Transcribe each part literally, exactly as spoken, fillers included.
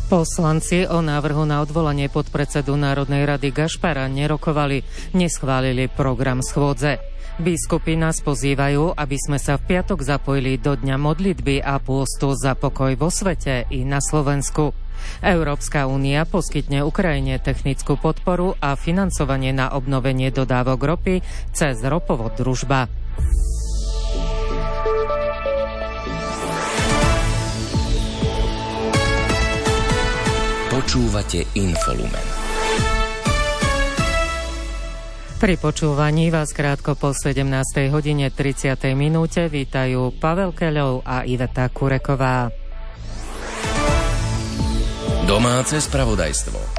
Poslanci o návrhu na odvolanie podpredsedu Národnej rady Gašpara nerokovali, neschválili program schôdze. Biskupy nás pozývajú, aby sme sa v piatok zapojili do dňa modlitby a pôstu za pokoj vo svete i na Slovensku. Európska únia poskytne Ukrajine technickú podporu a financovanie na obnovenie dodávok ropy cez ropovod Družba. Počúvate Infolumen. Pri počúvaní vás krátko po sedemnástej hodine tridsiatej minúte vítajú Pavel Keľov a Iveta Kureková. Domáce spravodajstvo.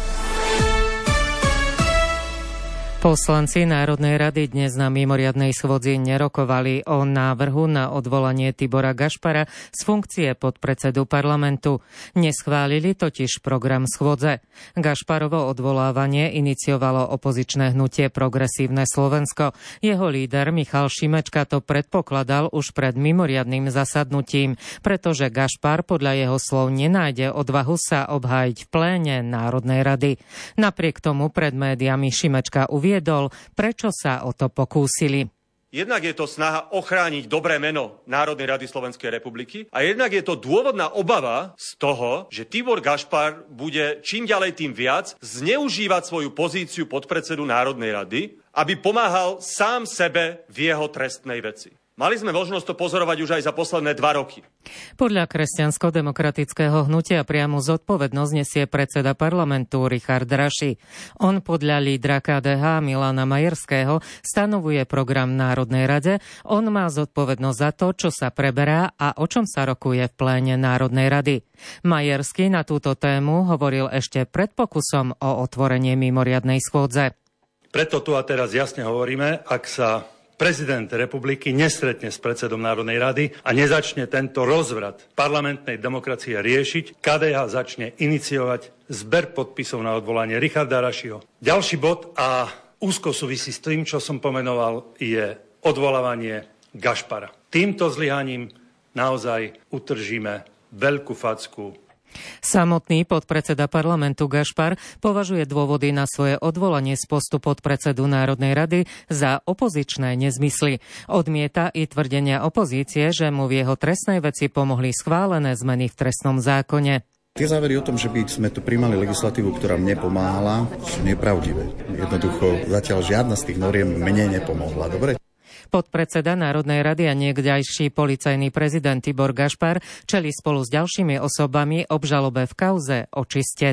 Poslanci Národnej rady dnes na mimoriadnej schôdzi nerokovali o návrhu na odvolanie Tibora Gašpara z funkcie podpredsedu parlamentu. Neschválili totiž program schôdze. Gašparovo odvolávanie iniciovalo opozičné hnutie Progresívne Slovensko. Jeho líder Michal Šimečka to predpokladal už pred mimoriadnym zasadnutím, pretože Gašpar podľa jeho slov nenájde odvahu sa obhájiť v pléne Národnej rady. Napriek tomu pred médiami Šimečka uviedol, Viedol, prečo sa o to pokúsili. Jednak je to snaha ochrániť dobré meno Národnej rady Slovenskej republiky a jednak je to dôvodná obava z toho, že Tibor Gašpar bude čím ďalej tým viac zneužívať svoju pozíciu podpredsedu Národnej rady, aby pomáhal sám sebe v jeho trestnej veci. Mali sme možnosť to pozorovať už aj za posledné dva roky. Podľa kresťansko-demokratického hnutia priamu zodpovednosť nesie predseda parlamentu Richard Raši. On podľa lídra ká dé há Milana Majerského stanovuje program Národnej rade. On má zodpovednosť za to, čo sa preberá a o čom sa rokuje v pléne Národnej rady. Majerský na túto tému hovoril ešte pred pokusom o otvorenie mimoriadnej schôdze. Preto tu a teraz jasne hovoríme, ak sa prezident republiky nestretne s predsedom Národnej rady a nezačne tento rozvrat parlamentnej demokracie riešiť, ká dé há začne iniciovať zber podpisov na odvolanie Richarda Rašiho. Ďalší bod a úzko súvisí s tým, čo som pomenoval, je odvolávanie Gašpara. Týmto zlyhaním naozaj utržíme veľkú facku. Samotný podpredseda parlamentu Gašpar považuje dôvody na svoje odvolanie z postu podpredsedu Národnej rady za opozičné nezmysly. Odmieta i tvrdenia opozície, že mu v jeho trestnej veci pomohli schválené zmeny v trestnom zákone. Tie závery o tom, že by sme tu primali legislatívu, ktorá mne pomáhala, sú nepravdivé. Jednoducho zatiaľ žiadna z tých noriem mne nepomohla. Dobre? Podpredseda Národnej rady a niekdajší policajný prezident Tibor Gašpar čelí spolu s ďalšími osobami obžalobe v kauze Očistec.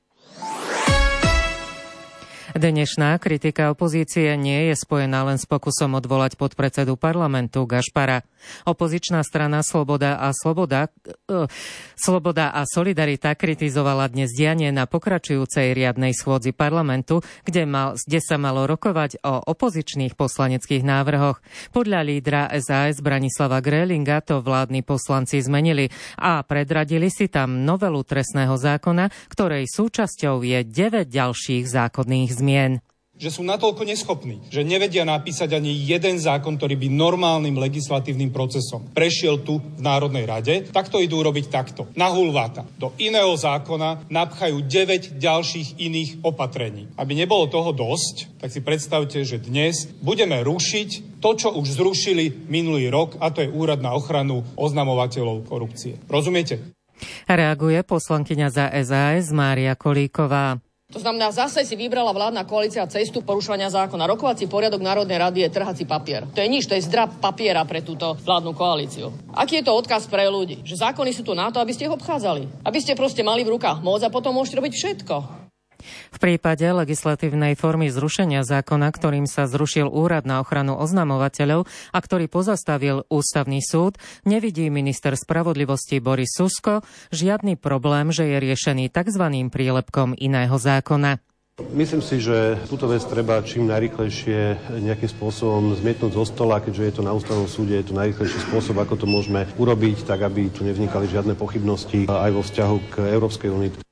Dnešná kritika opozície nie je spojená len s pokusom odvolať podpredsedu parlamentu Gašpara. Opozičná strana Sloboda a Sloboda, uh, Sloboda a Solidarita kritizovala dnes dianie na pokračujúcej riadnej schôdzi parlamentu, kde, mal, kde sa malo rokovať o opozičných poslaneckých návrhoch. Podľa lídra es a es Branislava Grélinga to vládni poslanci zmenili a predradili si tam novelu trestného zákona, ktorej súčasťou je deväť ďalších zákonných zmien. Že sú natoľko neschopní, že nevedia napísať ani jeden zákon, ktorý by normálnym legislatívnym procesom prešiel tu v Národnej rade, tak to idú robiť takto. Na hulváta. Do iného zákona napchajú deväť ďalších iných opatrení. Aby nebolo toho dosť, tak si predstavte, že dnes budeme rušiť to, čo už zrušili minulý rok, a to je Úrad na ochranu oznamovateľov korupcie. Rozumiete? Reaguje poslankyňa za es a es Mária Kolíková. To znamená, zase si vybrala vládna koalícia cestu porušovania zákona. Rokovací poriadok Národnej rady je trhací papier. To je nič, to je zdrab papiera pre túto vládnu koalíciu. Aký je to odkaz pre ľudí? Že zákony sú tu na to, aby ste ich obchádzali. Aby ste proste mali v rukách moc a potom môžete robiť všetko. V prípade legislatívnej formy zrušenia zákona, ktorým sa zrušil Úrad na ochranu oznamovateľov a ktorý pozastavil Ústavný súd, nevidí minister spravodlivosti Boris Susko žiadny problém, že je riešený tzv. Prílepkom iného zákona. Myslím si, že túto vec treba čím najrýchlejšie nejakým spôsobom zmietnúť zo stola, keďže je to na Ústavnom súde, je to najrýchlejší spôsob, ako to môžeme urobiť, tak aby tu nevznikali žiadne pochybnosti aj vo vzťahu k Európskej únii.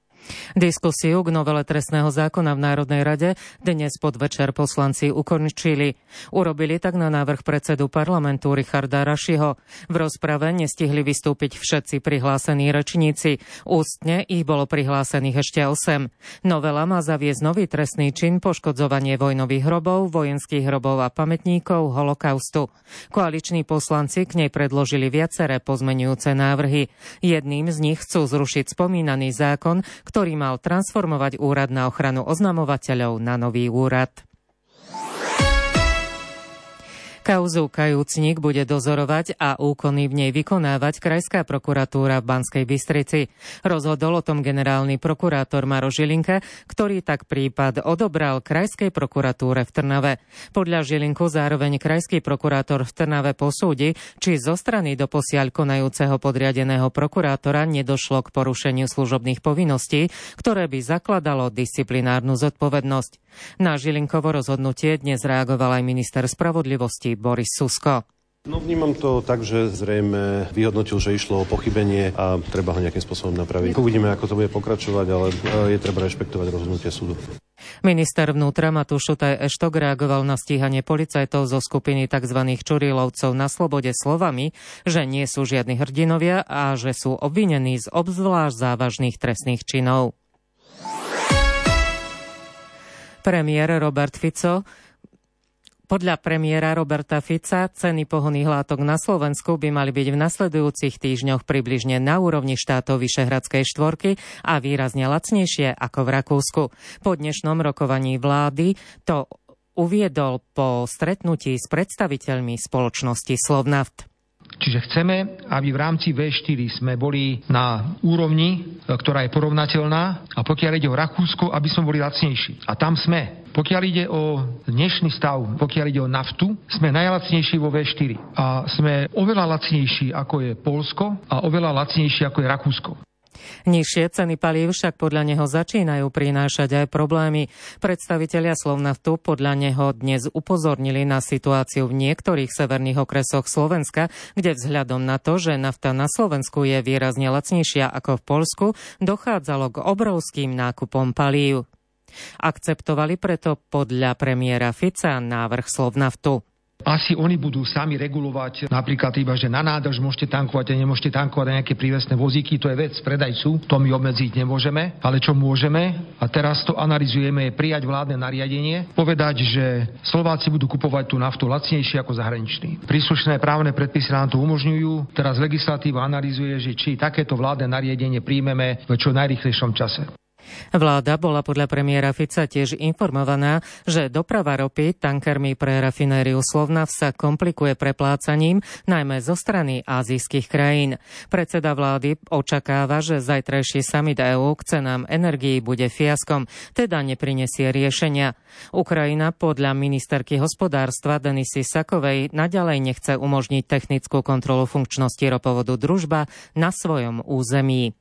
Diskusiu k novele trestného zákona v Národnej rade dnes podvečer poslanci ukončili. Urobili tak na návrh predsedu parlamentu Richarda Rašiho. V rozprave nestihli vystúpiť všetci prihlásení rečníci. Ústne ich bolo prihlásených ešte osem. Novela má zaviesť nový trestný čin poškodzovanie vojnových hrobov, vojenských hrobov a pamätníkov holokaustu. Koaliční poslanci k nej predložili viaceré pozmeňujúce návrhy. Jedným z nich chcú zrušiť spomínaný zákon, ktorý mal transformovať úrad na ochranu oznamovateľov na nový úrad. Kauzu Kajúcnik bude dozorovať a úkony v nej vykonávať Krajská prokuratúra v Banskej Bystrici. Rozhodol o tom generálny prokurátor Maro Žilinka, ktorý tak prípad odobral Krajskej prokuratúre v Trnave. Podľa Žilinku zároveň Krajský prokurátor v Trnave posúdi, či zo strany doposiaľ konajúceho podriadeného prokurátora nedošlo k porušeniu služobných povinností, ktoré by zakladalo disciplinárnu zodpovednosť. Na Žilinkovo rozhodnutie dnes reagoval aj minister spravodlivosti Boris Susko. No vnímam to tak, že zrejme vyhodnotil, že išlo o pochybenie a treba ho nejakým spôsobom napraviť. Uvidíme, ako to bude pokračovať, ale je treba rešpektovať rozhodnutie súdu. Minister vnútra Matúš Šutaj Eštok reagoval na stíhanie policajtov zo skupiny tzv. Čurilovcov na slobode slovami, že nie sú žiadni hrdinovia a že sú obvinení z obzvlášť závažných trestných činov. Premiér Robert Fico Podľa premiéra Roberta Fica ceny pohonných látok na Slovensku by mali byť v nasledujúcich týždňoch približne na úrovni štátov Vyšehradskej štvorky a výrazne lacnejšie ako v Rakúsku. Po dnešnom rokovaní vlády to uviedol po stretnutí s predstaviteľmi spoločnosti Slovnaft. Čiže chceme, aby v rámci vé štyri sme boli na úrovni, ktorá je porovnateľná, a pokiaľ ide o Rakúsko, aby sme boli lacnejší. A tam sme. Pokiaľ ide o dnešný stav, pokiaľ ide o naftu, sme najlacnejší vo vé štyri. A sme oveľa lacnejší ako je Poľsko a oveľa lacnejší ako je Rakúsko. Nižšie ceny palív však podľa neho začínajú prinášať aj problémy. Predstavitelia Slovnaftu podľa neho dnes upozornili na situáciu v niektorých severných okresoch Slovenska, kde vzhľadom na to, že nafta na Slovensku je výrazne lacnejšia ako v Poľsku, dochádzalo k obrovským nákupom palív. Akceptovali preto podľa premiéra Fica návrh Slovnaftu. Asi oni budú sami regulovať napríklad iba, že na nádrž môžete tankovať a nemôžete tankovať nejaké prívesné vozíky. To je vec predajcu, to my obmedziť nemôžeme. Ale čo môžeme, a teraz to analyzujeme, je prijať vládne nariadenie, povedať, že Slováci budú kupovať tú naftu lacnejšie ako zahraniční. Príslušné právne predpisy nám to umožňujú. Teraz legislatíva analyzuje, že či takéto vládne nariadenie príjmeme v čo najrýchlejšom čase. Vláda bola podľa premiéra Fica tiež informovaná, že doprava ropy tankermi pre rafinériu Slovnaft sa komplikuje preplácaním, najmä zo strany ázijských krajín. Predseda vlády očakáva, že zajtrajší summit EÚ k cenám energií bude fiaskom, teda neprinesie riešenia. Ukrajina podľa ministerky hospodárstva Denisy Sakovej naďalej nechce umožniť technickú kontrolu funkčnosti ropovodu Družba na svojom území.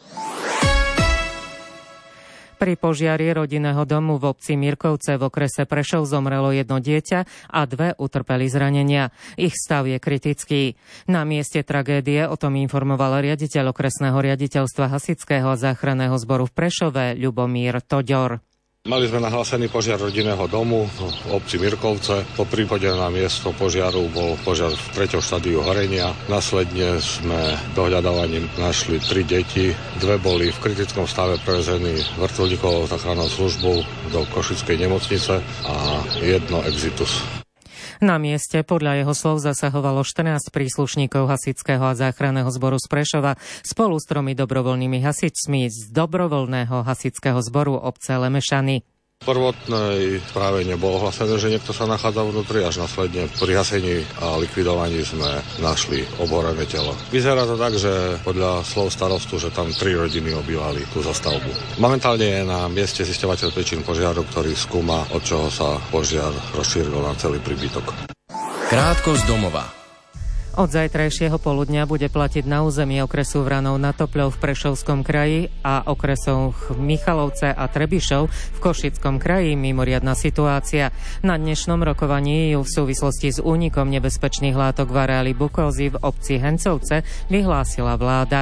Pri požiari rodinného domu v obci Mirkovce v okrese Prešov zomrelo jedno dieťa a dve utrpeli zranenia. Ich stav je kritický. Na mieste tragédie o tom informoval riaditeľ okresného riaditeľstva hasičského a záchranného zboru v Prešove Ľubomír Toďor. Mali sme nahlásený požiar rodinného domu v obci Mirkovce. Po prípade na miesto požiaru bol požiar v treťom štádiu horenia. Následne sme dohľadávaním našli tri deti. Dve boli v kritickom stave prevezení vrtuľníkovou záchrannou službou do Košickej nemocnice a jedno exitus. Na mieste podľa jeho slov zasahovalo štrnásť príslušníkov hasičského a záchranného zboru z Prešova spolu s tromi dobrovoľnými hasičmi z dobrovoľného hasičského zboru obce Lemešany. V prvotnej správe nebolo hlasené, že niekto sa nachádza vnútri, až následne pri hasení a likvidovaní sme našli obhorené telo. Vyzerá to tak, že podľa slov starostu, že tam tri rodiny obývali tú zastavbu. Momentálne je na mieste zisťovateľ príčin požiaru, ktorý skúma, od čoho sa požiar rozšíril na celý príbytok. Krátko z domova. Od zajtrajšieho poludňa bude platiť na území okresu Vranov nad Topľou v Prešovskom kraji a okresoch Michalovce a Trebišov v Košickom kraji mimoriadna situácia. Na dnešnom rokovaní ju v súvislosti s únikom nebezpečných látok v areáli Bukovzy v obci Hencovce vyhlásila vláda.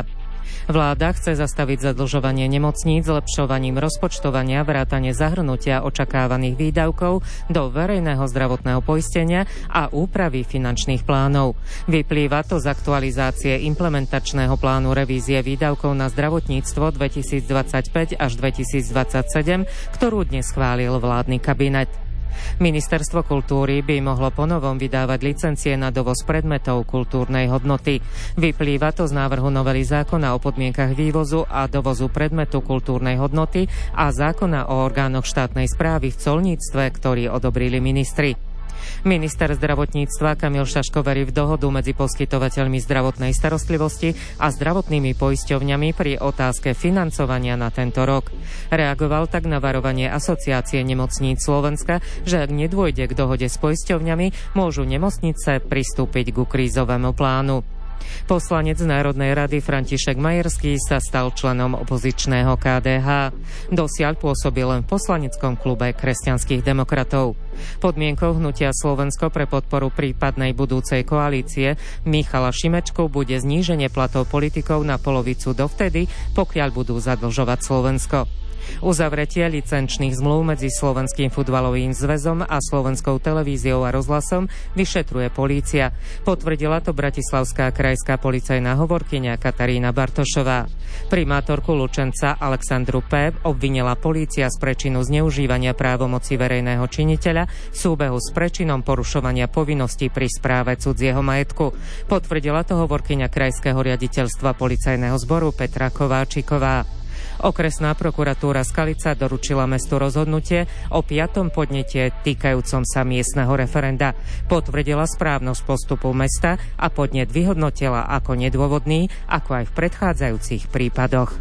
Vláda chce zastaviť zadlžovanie nemocníc zlepšovaním rozpočtovania vrátane zahrnutia očakávaných výdavkov do verejného zdravotného poistenia a úpravy finančných plánov. Vyplýva to z aktualizácie implementačného plánu revízie výdavkov na zdravotníctvo dvetisícdvadsaťpäť až dvetisícdvadsaťsedem, ktorú dnes schválil vládny kabinet. Ministerstvo kultúry by mohlo ponovom vydávať licencie na dovoz predmetov kultúrnej hodnoty. Vyplýva to z návrhu novely zákona o podmienkach vývozu a dovozu predmetu kultúrnej hodnoty a zákona o orgánoch štátnej správy v colníctve, ktorý odobrili ministri. Minister zdravotníctva Kamil Šaško verí v dohodu medzi poskytovateľmi zdravotnej starostlivosti a zdravotnými poisťovňami pri otázke financovania na tento rok. Reagoval tak na varovanie Asociácie nemocníc Slovenska, že ak nedôjde k dohode s poisťovňami, môžu nemocnice pristúpiť ku krízovému plánu. Poslanec Národnej rady František Majerský sa stal členom opozičného ká dé há. Dosiaľ pôsobil len v poslaneckom klube kresťanských demokratov. Podmienkou hnutia Slovensko pre podporu prípadnej budúcej koalície Michala Šimečku bude zníženie platov politikov na polovicu dovtedy, pokiaľ budú zadlžovať Slovensko. Uzavretie licenčných zmluv medzi Slovenským futbalovým zväzom a Slovenskou televíziou a rozhlasom vyšetruje polícia. Potvrdila to bratislavská krajská policajná hovorkyňa Katarína Bartošová. Primátorku Lučenca Alexandru P. obvinila polícia z prečinu zneužívania právomoci verejného činiteľa v súbehu s prečinom porušovania povinností pri správe cudzieho majetku. Potvrdila to hovorkyňa krajského riaditeľstva policajného zboru Petra Kováčiková. Okresná prokuratúra Skalica doručila mestu rozhodnutie o piatom podnete týkajúcom sa miestneho referenda. Potvrdila správnosť postupu mesta a podnet vyhodnotila ako nedôvodný, ako aj v predchádzajúcich prípadoch.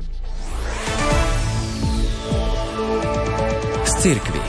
Z cirkvi.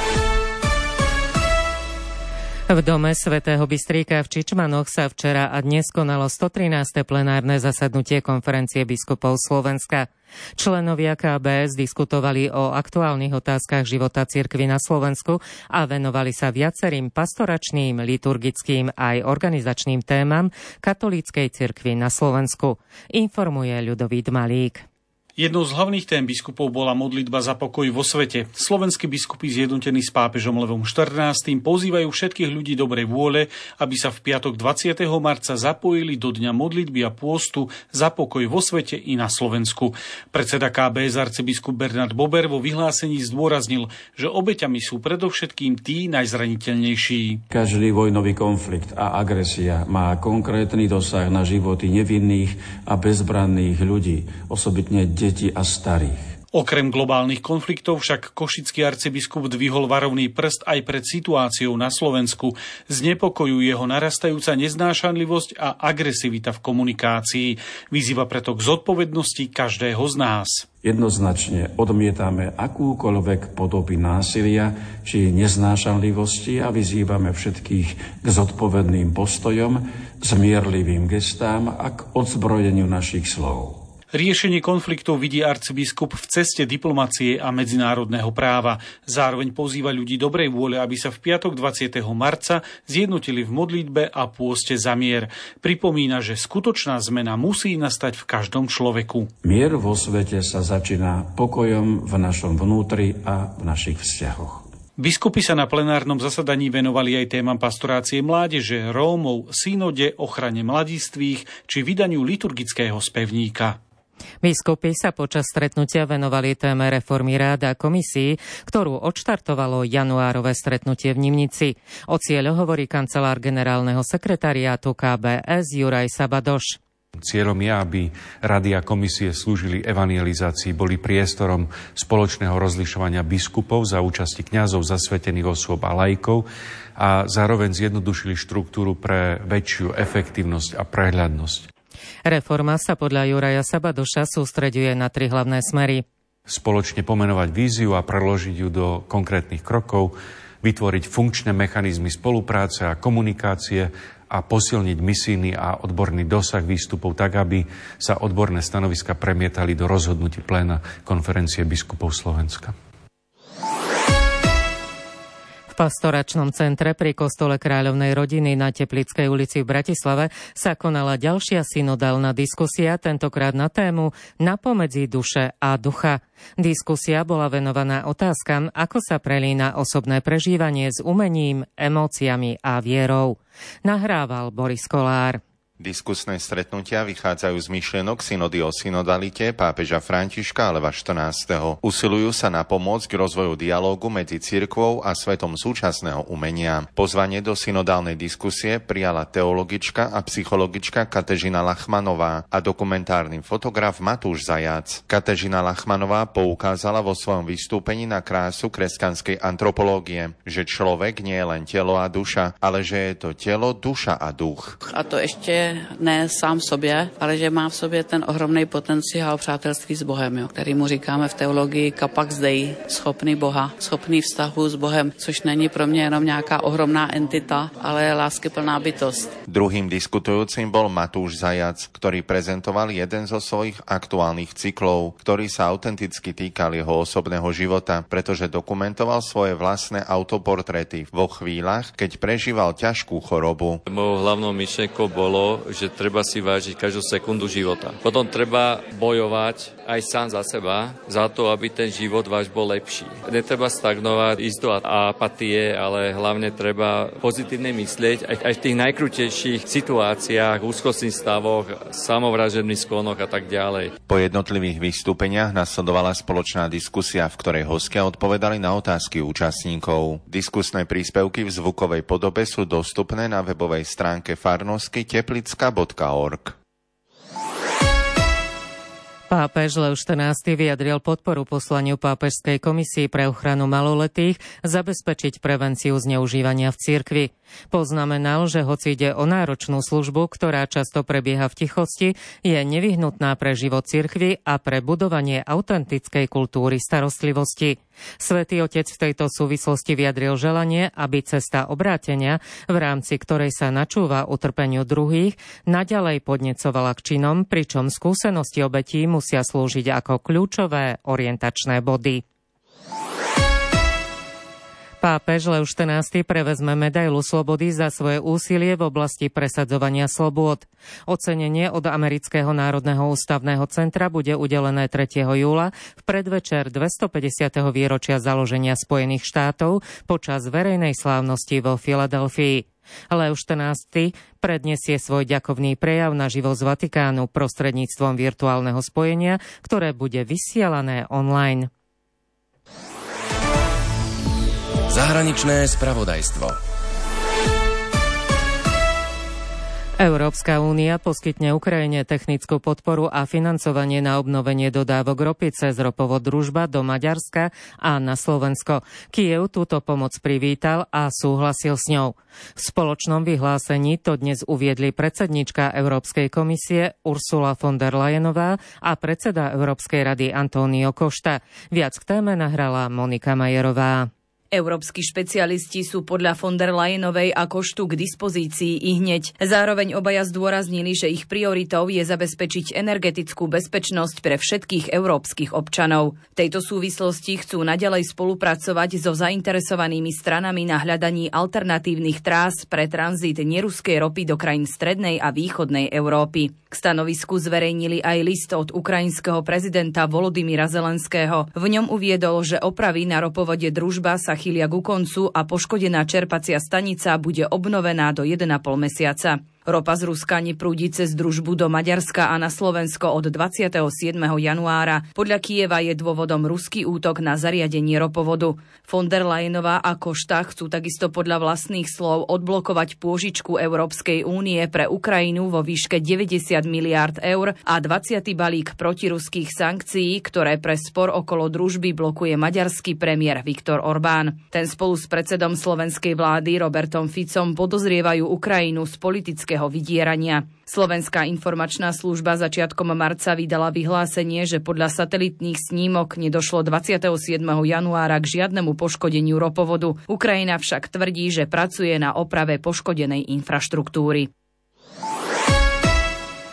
V dome svätého Bystríka v Čičmanoch sa včera a dnes konalo stotrináste plenárne zasadnutie konferencie biskupov Slovenska. Členovia ká bé es diskutovali o aktuálnych otázkach života cirkvi na Slovensku a venovali sa viacerým pastoračným, liturgickým aj organizačným témam katolíckej cirkvi na Slovensku. Informuje Ľudovít Malík. Jednou z hlavných tém biskupov bola modlitba za pokoj vo svete. Slovenskí biskupy zjednotení s pápežom Levom štrnástym pozývajú všetkých ľudí dobrej vôle, aby sa v piatok dvadsiateho marca zapojili do dňa modlitby a pôstu za pokoj vo svete i na Slovensku. Predseda ká bé es arcibiskup Bernard Bober vo vyhlásení zdôraznil, že obeťami sú predovšetkým tí najzraniteľnejší. Každý vojnový konflikt a agresia má konkrétny dosah na životy nevinných a bezbranných ľudí, osobitne detí a starých. Okrem globálnych konfliktov však košický arcibiskup dvihol varovný prst aj pred situáciou na Slovensku. Znepokojuje jeho narastajúca neznášanlivosť a agresivita v komunikácii. Vyzýva preto k zodpovednosti každého z nás. Jednoznačne odmietame akúkoľvek podoby násilia či neznášanlivosti a vyzývame všetkých k zodpovedným postojom, zmierlivým gestám a k odzbrojeniu našich slov. Riešenie konfliktov vidí arcibiskup v ceste diplomacie a medzinárodného práva. Zároveň pozýva ľudí dobrej vôle, aby sa v piatok dvadsiateho marca zjednotili v modlitbe a pôste za mier. Pripomína, že skutočná zmena musí nastať v každom človeku. Mier vo svete sa začína pokojom v našom vnútri a v našich vzťahoch. Biskupy sa na plenárnom zasadaní venovali aj témam pastorácie mládeže, Rómov, synode, ochrane mladistvých či vydaniu liturgického spevníka. Biskupy sa počas stretnutia venovali téme reformy rád a komisií, ktorú odštartovalo januárové stretnutie v Nimnici. O cieľu hovorí kancelár generálneho sekretariátu ká bé es Juraj Sabadoš. Cieľom je, aby rady a komisie slúžili evangelizácii, boli priestorom spoločného rozlišovania biskupov za účasti kňazov, zasvetených osôb a laikov a zároveň zjednodušili štruktúru pre väčšiu efektívnosť a prehľadnosť. Reforma sa podľa Juraja Sabadoša sústreďuje na tri hlavné smery. Spoločne pomenovať víziu a preložiť ju do konkrétnych krokov, vytvoriť funkčné mechanizmy spolupráce a komunikácie a posilniť misijný a odborný dosah výstupov tak, aby sa odborné stanoviska premietali do rozhodnutí pléna konferencie biskupov Slovenska. V Pastoračnom centre pri kostole Kráľovnej rodiny na Teplickej ulici v Bratislave sa konala ďalšia synodálna diskusia, tentokrát na tému Napomedzi duše a ducha. Diskusia bola venovaná otázkam, ako sa prelína osobné prežívanie s umením, emóciami a vierou. Nahrával Boris Kolár. Diskusné stretnutia vychádzajú z myšlienok synody o synodalite pápeža Františka Leva štrnásteho. Usilujú sa na pomoc k rozvoju dialógu medzi cirkvou a svetom súčasného umenia. Pozvanie do synodálnej diskusie prijala teologička a psychologička Katežina Lachmanová a dokumentárny fotograf Matúš Zajac. Katežina Lachmanová poukázala vo svojom vystúpení na krásu kresťanskej antropológie, že človek nie je len telo a duša, ale že je to telo, duša a duch. A to ešte ne sám v sobě, ale že má v sobě ten ohromný potenciál přátelství s Bohem, jo, který mu říkáme v teologii kapax dei, schopný Boha, schopný vztahu s Bohem, což není pro mě jenom nějaká ohromná entita, ale je láskyplná bytost. Druhým diskutujúcim bol Matúš Zajac, ktorý prezentoval jeden zo svojich aktuálnych cyklov, ktorý sa autenticky týkal jeho osobného života, pretože dokumentoval svoje vlastné autoportréty vo chvíľach, keď prežíval ťažkú chorobu. Mojou hlavnou myšlienkou bolo, že treba si vážiť každú sekundu života. Potom treba bojovať aj sám za seba, za to, aby ten život váš bol lepší. Netreba stagnovať, ísť do apatie, ale hlavne treba pozitívne myslieť aj, aj v tých najkrutejších situáciách, úzkostných stavoch, samovražedných sklonoch a tak ďalej. Po jednotlivých vystúpeniach nasledovala spoločná diskusia, v ktorej hostia odpovedali na otázky účastníkov. Diskusné príspevky v zvukovej podobe sú dostupné na webovej stránke farnosti teplicka bodka org. Pápež Lev štrnásty vyjadril podporu poslaniu Pápežskej komisii pre ochranu maloletých zabezpečiť prevenciu zneužívania v cirkvi. Poznamenal, že hoci ide o náročnú službu, ktorá často prebieha v tichosti, je nevyhnutná pre život cirkvi a pre budovanie autentickej kultúry starostlivosti. Svätý Otec v tejto súvislosti vyjadril želanie, aby cesta obrátenia, v rámci ktorej sa načúva utrpeniu druhých, naďalej podnecovala k činom, pričom skúsenosti obetí musia slúžiť ako kľúčové orientačné body. Pápež Lev štrnásty prevezme medailu slobody za svoje úsilie v oblasti presadzovania slobôd. Ocenenie od Amerického národného ústavného centra bude udelené tretieho júla v predvečer dvestopäťdesiateho výročia založenia Spojených štátov počas verejnej slávnosti vo Filadelfii. Lev štrnásty predniesie svoj ďakovný prejav na živo z Vatikánu prostredníctvom virtuálneho spojenia, ktoré bude vysielané online. Zahraničné spravodajstvo. Európska únia poskytne Ukrajine technickú podporu a financovanie na obnovenie dodávok ropy cez ropovod Družba do Maďarska a na Slovensko. Kyjev túto pomoc privítal a súhlasil s ňou. V spoločnom vyhlásení to dnes uviedli predsednička Európskej komisie Ursula von der Leyenová a predseda Európskej rady António Costa. Viac k téme nahrala Monika Majerová. Európski špecialisti sú podľa von der Leyenovej a Koštu k dispozícii i hneď. Zároveň obaja zdôraznili, že ich prioritou je zabezpečiť energetickú bezpečnosť pre všetkých európskych občanov. V tejto súvislosti chcú naďalej spolupracovať so zainteresovanými stranami na hľadaní alternatívnych trás pre tranzit neruskej ropy do krajín strednej a východnej Európy. K stanovisku zverejnili aj list od ukrajinského prezidenta Volodymyra Zelenského. V ňom uviedol, že opravy na ropovode Družba sa chylia ku koncu a poškodená čerpacia stanica bude obnovená do jeden a pol mesiaca. Ropa z Ruska neprúdi cez Družbu do Maďarska a na Slovensko od dvadsiateho siedmeho januára. Podľa Kyjeva je dôvodom ruský útok na zariadenie ropovodu. Von der Leyenová a Košta chcú takisto podľa vlastných slov odblokovať pôžičku Európskej únie pre Ukrajinu vo výške deväťdesiat miliárd eur a dvadsiaty balík protiruských sankcií, ktoré pre spor okolo Družby blokuje maďarský premiér Viktor Orbán. Ten spolu s predsedom slovenskej vlády Robertom Ficom podozrievajú Ukrajinu z politického vydierania. Slovenská informačná služba začiatkom marca vydala vyhlásenie, že podľa satelitných snímok nedošlo dvadsiateho siedmeho januára k žiadnemu poškodeniu ropovodu. Ukrajina však tvrdí, že pracuje na oprave poškodenej infraštruktúry.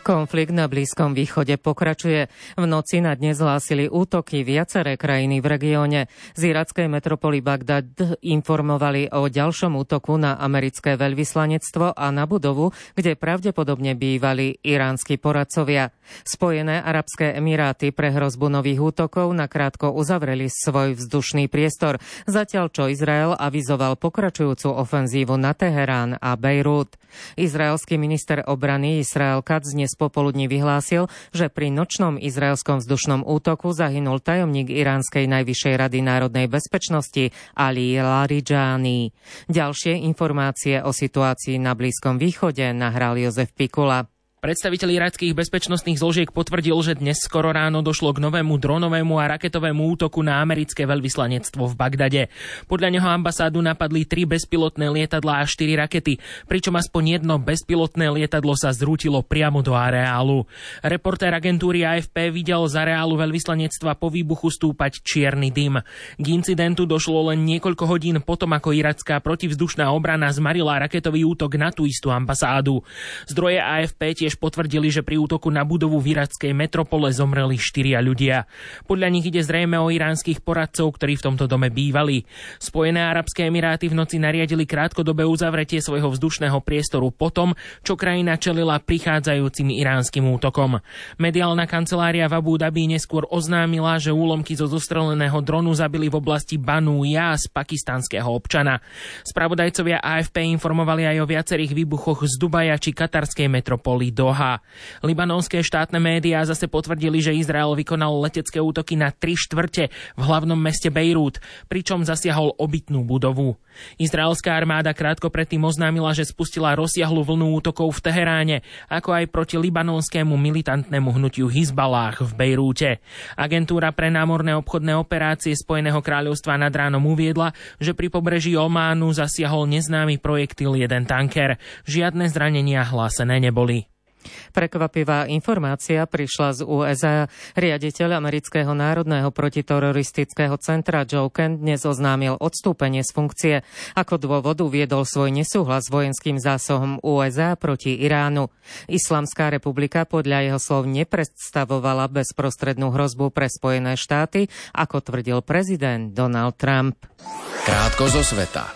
Konflikt na Blízkom východe pokračuje. V noci na dnes hlásili útoky viaceré krajiny v regióne. Z irackej metropoly Bagdad informovali o ďalšom útoku na americké veľvyslanectvo a na budovu, kde pravdepodobne bývali iránsky poradcovia. Spojené arabské emiráty pre hrozbu nových útokov nakrátko uzavreli svoj vzdušný priestor, zatiaľ čo Izrael avizoval pokračujúcu ofenzívu na Teherán a Bejrút. Izraelský minister obrany Israel Katz dnes popoludní vyhlásil, že pri nočnom izraelskom vzdušnom útoku zahynul tajomník Iránskej najvyššej rady národnej bezpečnosti Ali Larijani. Ďalšie informácie o situácii na Blízkom východe nahral Jozef Pikula. Predstaviteľ irackých bezpečnostných zložiek potvrdil, že dnes skoro ráno došlo k novému dronovému a raketovému útoku na americké veľvyslanectvo v Bagdade. Podľa neho ambasádu napadli tri bezpilotné lietadlá a štyri rakety, pričom aspoň jedno bezpilotné lietadlo sa zrútilo priamo do areálu. Reportér agentúry á ef pé videl z areálu veľvyslanectva po výbuchu stúpať čierny dym. K incidentu došlo len niekoľko hodín potom, ako iracká protivzdušná obrana zmarila raketový útok na tú istú ambasádu. Zdroje á ef pé tiež potvrdili, že pri útoku na budovu v irackej metropole zomreli štyria ľudia. Podľa nich ide zrejme o iránskych poradcov, ktorí v tomto dome bývali. Spojené arabské emiráty v noci nariadili krátkodobé uzavretie svojho vzdušného priestoru potom, čo krajina čelila prichádzajúcim iránskym útokom. Mediálna kancelária v Abu Dhabi neskôr oznámila, že úlomky zo zostreleného dronu zabili v oblasti Banu Jas pakistanského občana. Spravodajcovia á ef pé informovali aj o viacerých výbuchoch z Dubaja či katarskej metropoly Doha. Libanonské štátne médiá zase potvrdili, že Izrael vykonal letecké útoky na tri štvrte v hlavnom meste Bejrút, pričom zasiahol obytnú budovu. Izraelská armáda krátko predtým oznámila, že spustila rozsiahlu vlnu útokov v Teheráne, ako aj proti libanonskému militantnému hnutiu Hizballáh v Bejrúte. Agentúra pre námorné obchodné operácie Spojeného kráľovstva nad ránom uviedla, že pri pobreží Ománu zasiahol neznámy projektil jeden tanker. Žiadne zranenia hlásené neboli. Prekvapivá informácia prišla z ú es á. Riaditeľ amerického národného protiteroristického centra Joe Kent dnes oznámil odstúpenie z funkcie. Ako dôvod uviedol svoj nesúhlas s vojenským zásahom ú es á proti Iránu. Islamská republika podľa jeho slov nepredstavovala bezprostrednú hrozbu pre Spojené štáty, ako tvrdil prezident Donald Trump. Krátko zo sveta.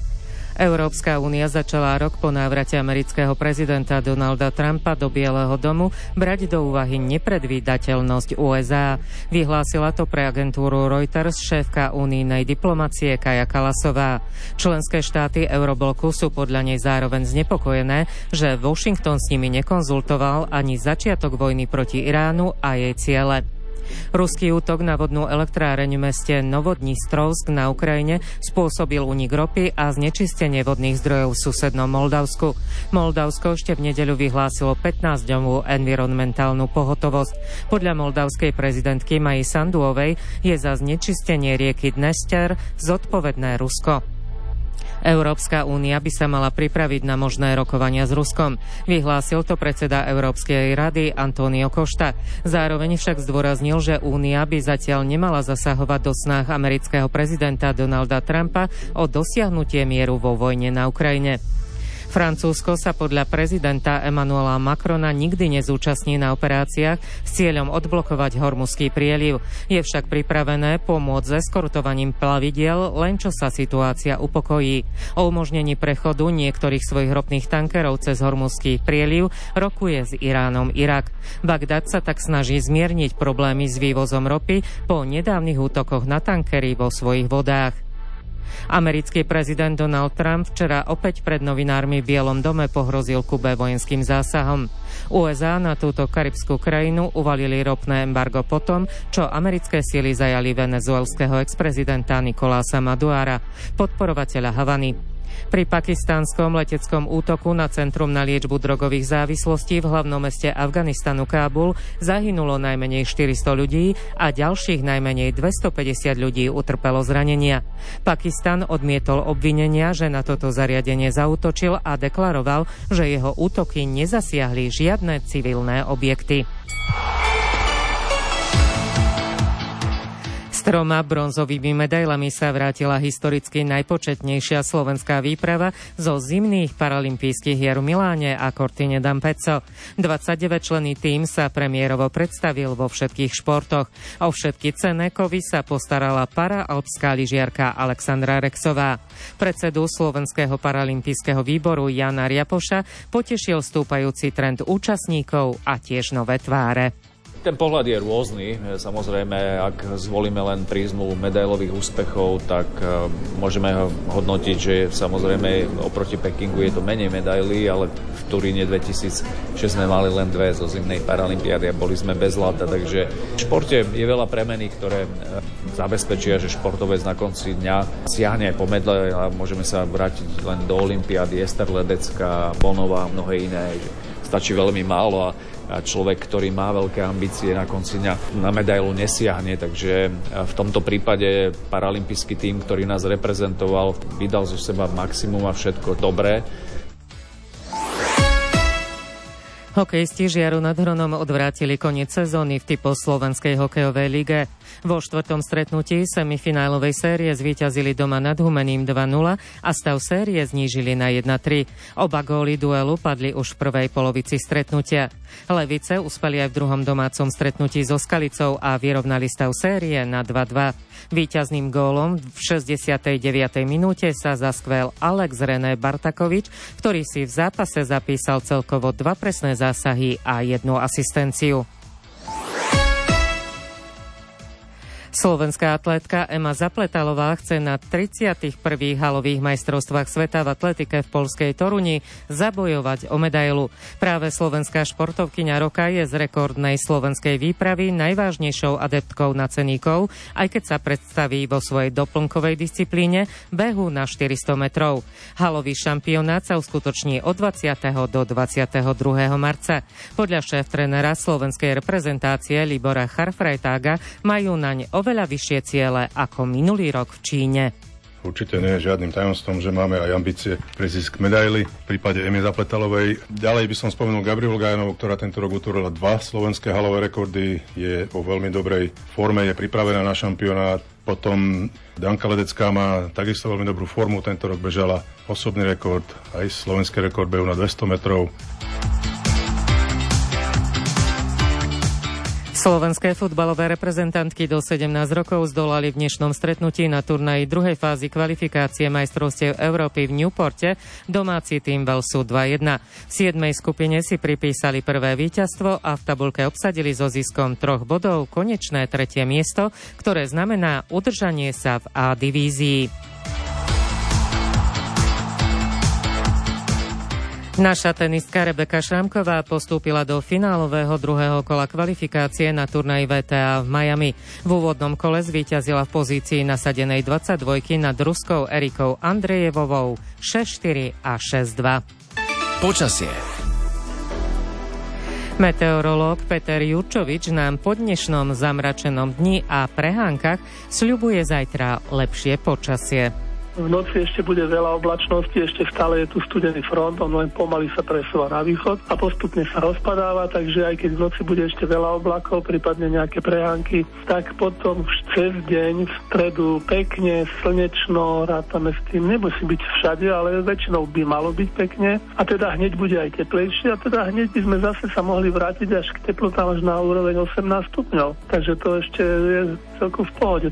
Európska únia začala rok po návrate amerického prezidenta Donalda Trumpa do Bieleho domu brať do úvahy nepredvídateľnosť ú es á. Vyhlásila to pre agentúru Reuters šéfka unijnej diplomacie Kaja Kallasová. Členské štáty Eurobloku sú podľa nej zároveň znepokojené, že Washington s nimi nekonzultoval ani začiatok vojny proti Iránu a jej ciele. Ruský útok na vodnú elektráreň v meste Novodnistrovsk na Ukrajine spôsobil únik ropy a znečistenie vodných zdrojov v susednom Moldavsku. Moldavsko ešte v nedeľu vyhlásilo pätnásťdňovú environmentálnu pohotovosť. Podľa moldavskej prezidentky Maji Sanduovej je za znečistenie rieky Dnester zodpovedné Rusko. Európska únia by sa mala pripraviť na možné rokovania s Ruskom. Vyhlásil to predseda Európskej rady Antonio Costa. Zároveň však zdôraznil, že únia by zatiaľ nemala zasahovať do snách amerického prezidenta Donalda Trumpa o dosiahnutie mieru vo vojne na Ukrajine. Francúzsko sa podľa prezidenta Emmanuela Macrona nikdy nezúčastní na operáciách s cieľom odblokovať Hormuzský prieliv. Je však pripravené pomôcť s eskortovaním plavidiel, len čo sa situácia upokojí. O umožnení prechodu niektorých svojich ropných tankerov cez Hormuzský prieliv rokuje s Iránom Irak. Bagdad sa tak snaží zmierniť problémy s vývozom ropy po nedávnych útokoch na tankery vo svojich vodách. Americký prezident Donald Trump včera opäť pred novinármi v Bielom dome pohrozil Kube vojenským zásahom. ú es á na túto karibskú krajinu uvalili ropné embargo potom, čo americké sily zajali venezuelského exprezidenta Nicolása Maduara, podporovateľa Havany. Pri pakistánskom leteckom útoku na Centrum na liečbu drogových závislostí v hlavnom meste Afganistanu Kábul zahynulo najmenej štyristo ľudí a ďalších najmenej dvestopäťdesiat ľudí utrpelo zranenia. Pakistan odmietol obvinenia, že na toto zariadenie zaútočil a deklaroval, že jeho útoky nezasiahli žiadne civilné objekty. troma bronzovými medailami sa vrátila historicky najpočetnejšia slovenská výprava zo zimných paralympijských hier v Miláne a Cortine d'Ampezzo. dvadsaťdeväťčlenný tím sa premiérovo predstavil vo všetkých športoch. O všetky cenné kovy sa postarala paraalpská lyžiarka Alexandra Rexová. Predsedu Slovenského paralympijského výboru Jana Riapoša potešil stúpajúci trend účastníkov a tiež nové tváre. Ten pohľad je rôzny. Samozrejme, ak zvolíme len prízmu medailových úspechov, tak môžeme hodnotiť, že samozrejme oproti Pekingu je to menej medailí, ale v Turíne dvetisícšesť sme mali len dve zo zimnej paralympiády a boli sme bez zlata. Takže v športe je veľa premenných, ktoré zabezpečia, že športovec na konci dňa siahne po medle a môžeme sa vrátiť len do olympiády. Ester Ledecká, Bonová a mnohé iné. Stačí veľmi málo a a človek, ktorý má veľké ambície, na konci dňa na medailu nesiahne, takže v tomto prípade paralympijský tím, ktorý nás reprezentoval, vydal zo seba maximum a všetko dobré. Hokejisti Žiaru nad Hronom odvrátili koniec sezóny v typu Slovenskej hokejovej lige. Vo štvrtom stretnutí semifinálovej série zvíťazili doma nad Humeným dva nula a stav série znížili na jedna tri. Oba góly duelu padli už v prvej polovici stretnutia. Levice uspeli aj v druhom domácom stretnutí so Skalicou a vyrovnali stav série na dva dva. Víťazným gólom v šesťdesiatej deviatej minúte sa zaskvel Alex René Bartakovič, ktorý si v zápase zapísal celkovo dva presné zásahy a jednu asistenciu. Slovenská atlétka Ema Zapletalová chce na tridsiatych prvých halových majstrovstvách sveta v atletike v poľskej Toruni zabojovať o medailu. Práve slovenská športovkyňa roka je z rekordnej slovenskej výpravy najvážnejšou adeptkou na ceníkov, aj keď sa predstaví vo svojej doplnkovej disciplíne behu na štyristo metrov. Halový šampionát sa uskutoční od dvadsiateho do dvadsiateho druhého marca. Podľa šéf-trénera slovenskej reprezentácie Libora Charfreitága majú naň oveľa vyššie ciele ako minulý rok v Číne. Určite nie je žiadnym tajomstvom, že máme aj ambície pre zisk medaily. V prípade Emy Zapletalovej. Ďalej by som spomenul Gabrielu Gajanovú, ktorá tento rok utvorila dva slovenské halové rekordy. Je vo veľmi dobrej forme, je pripravená na šampionát. Potom Danka Ledecká má takisto veľmi dobrú formu. Tento rok bežala osobný rekord, aj slovenský rekord behu na dvesto metrov. Slovenské futbalové reprezentantky do sedemnásť rokov zdolali v dnešnom stretnutí na turnaji druhej fázy kvalifikácie majstrovstiev Európy v Newporte domáci tým Walesu dva jedna. V siedmej skupine si pripísali prvé víťazstvo a v tabuľke obsadili so ziskom troch bodov konečné tretie miesto, ktoré znamená udržanie sa v A divízii. Naša tenistka Rebeka Šramková postúpila do finálového druhého kola kvalifikácie na turnaji vé té á v Miami. V úvodnom kole zvíťazila v pozícii nasadenej dvadsaťdvojky nad ruskou Erikou Andrejevovou šesť štyri a šesť dva. Počasie. Meteorológ Peter Jurčovič nám po dnešnom zamračenom dni a prehánkach sľubuje zajtra lepšie počasie. V noci ešte bude veľa oblačnosti, ešte stále je tu studený front, on len pomaly sa presúva na východ a postupne sa rozpadáva, takže aj keď v noci bude ešte veľa oblakov, prípadne nejaké prehánky, tak potom cez deň v stredu pekne, slnečno, rátame s tým, nemusí byť všade, ale väčšinou by malo byť pekne a teda hneď bude aj teplejšie a teda hneď by sme zase sa mohli vrátiť až k teplotám až na úroveň osemnásť stupňov, takže to ešte je celkom v pohode.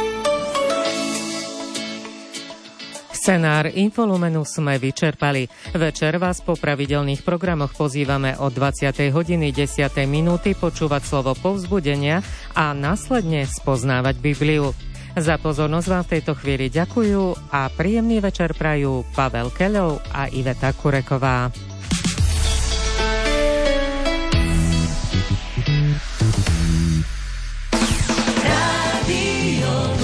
Scenár Infolumenu sme vyčerpali. Večer vás po pravidelných programoch pozývame od dvadsiatej hodiny desať minúty počúvať slovo povzbudenia a následne spoznávať Bibliu. Za pozornosť vám v tejto chvíli ďakujú a príjemný večer prajú Pavel Keľov a Iveta Kureková.